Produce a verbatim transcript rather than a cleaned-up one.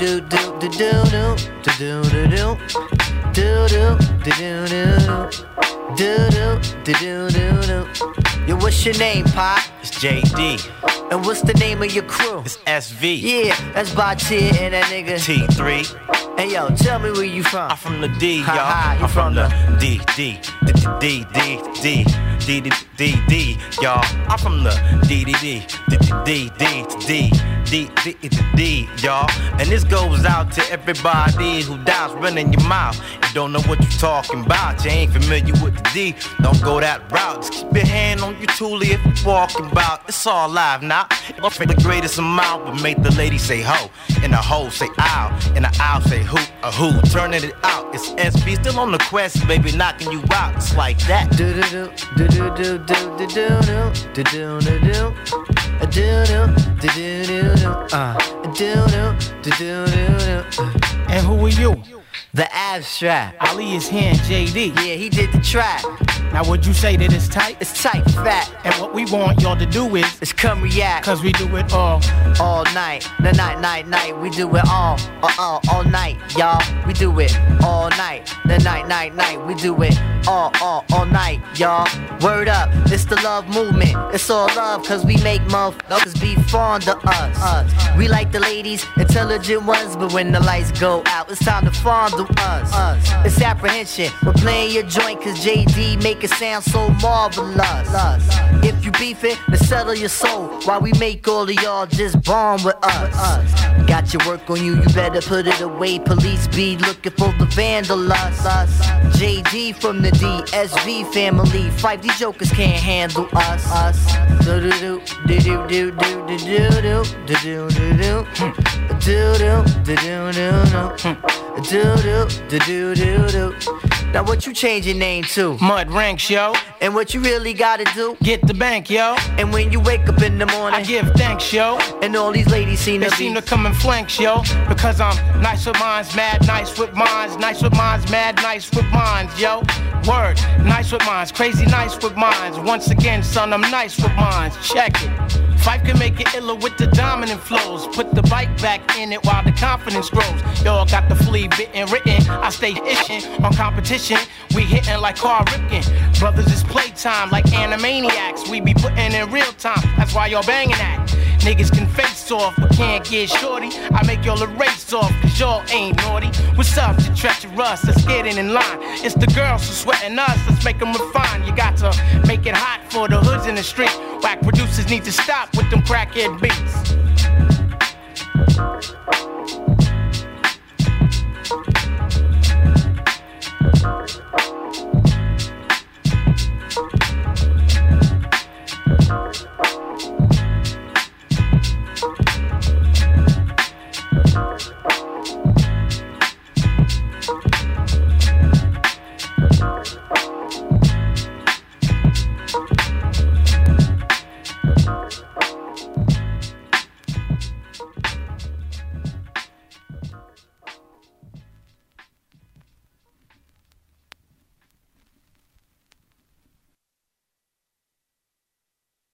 do do do do do do do do do do do do do do do do do. Yo, what's your name, Pop? It's J D. And what's the name of your crew? It's S V. Yeah, that's Batir and that nigga T three. Hey yo, tell me where you from. I'm from the D, y'all. Ha, ha, I'm from the D, D, D, D, D, D, D, D, D, D, y'all. I'm from the D, D, D, D, D, D, D, D, D, D, D, y'all. And this goes out to everybody who dies running your mouth. You don't know what you're talking about. You ain't familiar with the D. Don't go that route. Just keep your hand on your toolie if you're walking about. It's all live now. Don't the greatest amount, but make the lady say ho, and the ho say ow, and the ow say who, a who. Turning it out. It's S V still on the quest, baby, knocking you out. It's like that. Do do do do do do do do do do do do do do do do do do uh do do do do do do. And who are you? The Abstract. Ali is here in J D. Yeah, he did the track. Now would you say that it's tight? It's tight, fat. And what we want y'all to do is It's come react. Cause we do it all All night, the night, night, night. We do it all, all, all, all night, y'all. We do it all night, the night, night, night. We do it all, all, all night, y'all. Word up, it's the love movement. It's all love, cause we make motherfuckers be fond of us. us. We like the ladies, intelligent ones, but when the lights go out, it's time to fondle us. us. It's apprehension. We're playing your joint, cause J D make it sound so marvelous. If you beef it, then settle your soul, while we make all of y'all just bond with us. Got your work on you, you better put it away. Police be looking for the vandalize. J D from the D S V family. Fight, these jokers can't handle us. Us. Do do do do do do do do do do do do do do do do do do. Now what you change your name to? Mud Ranks, yo. And what you really gotta do? Get the bank, yo. And when you wake up in the morning, I give thanks, yo. And all these ladies seem they to seem be to come in flanks, yo. Because I'm nice with mines, mad nice with mines, nice with mines, mad nice with mines, yo. Word, nice with mines, crazy nice with mines. Once again, son, I'm nice with mines. Check it. Fife can make it iller with the dominant flows. Put the bite back in it while the confidence grows. Y'all got the flea bitten, written. I stay itching on competition. We hitting like Carl Ripken. Brothers is playtime like Animaniacs. We be putting in real time. That's why y'all banging at. Niggas can face off, but can't get shorty. I make y'all erase off, cause y'all ain't naughty. What's up, you treacherous? Let's get in in line. It's the girls who sweating us, let's make them refine. You got to make it hot for the hoods in the street. Whack producers need to stop with them crackhead beats.